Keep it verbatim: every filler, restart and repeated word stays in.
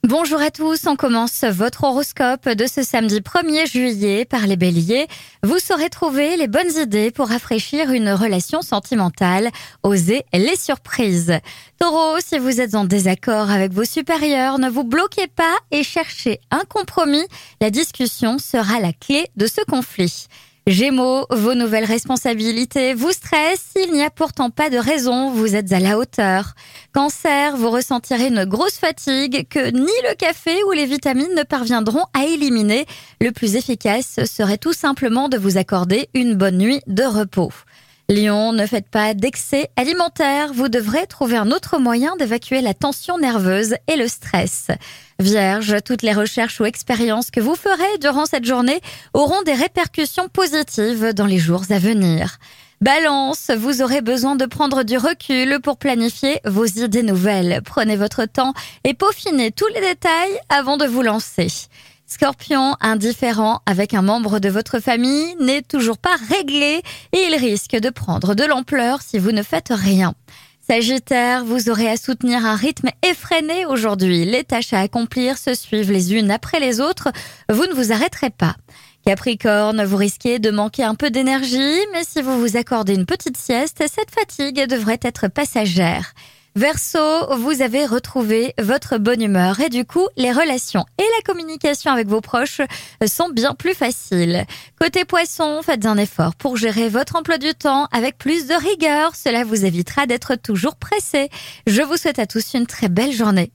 Bonjour à tous, on commence votre horoscope de ce samedi premier juillet par les béliers. Vous saurez trouver les bonnes idées pour rafraîchir une relation sentimentale. Osez les surprises. Taureau, si vous êtes en désaccord avec vos supérieurs, ne vous bloquez pas et cherchez un compromis. La discussion sera la clé de ce conflit. Gémeaux, vos nouvelles responsabilités vous stressent, il n'y a pourtant pas de raison, vous êtes à la hauteur. Cancer, vous ressentirez une grosse fatigue que ni le café ou les vitamines ne parviendront à éliminer. Le plus efficace serait tout simplement de vous accorder une bonne nuit de repos. Lion, ne faites pas d'excès alimentaire, vous devrez trouver un autre moyen d'évacuer la tension nerveuse et le stress. Vierge, toutes les recherches ou expériences que vous ferez durant cette journée auront des répercussions positives dans les jours à venir. Balance, vous aurez besoin de prendre du recul pour planifier vos idées nouvelles. Prenez votre temps et peaufinez tous les détails avant de vous lancer. Scorpion, indifférent avec un membre de votre famille n'est toujours pas réglé et il risque de prendre de l'ampleur si vous ne faites rien. Sagittaire, vous aurez à soutenir un rythme effréné aujourd'hui. Les tâches à accomplir se suivent les unes après les autres. Vous ne vous arrêterez pas. Capricorne, vous risquez de manquer un peu d'énergie, mais si vous vous accordez une petite sieste, cette fatigue devrait être passagère. Verseau, vous avez retrouvé votre bonne humeur et du coup, les relations et la communication avec vos proches sont bien plus faciles. Côté Poisson, faites un effort pour gérer votre emploi du temps avec plus de rigueur. Cela vous évitera d'être toujours pressé. Je vous souhaite à tous une très belle journée.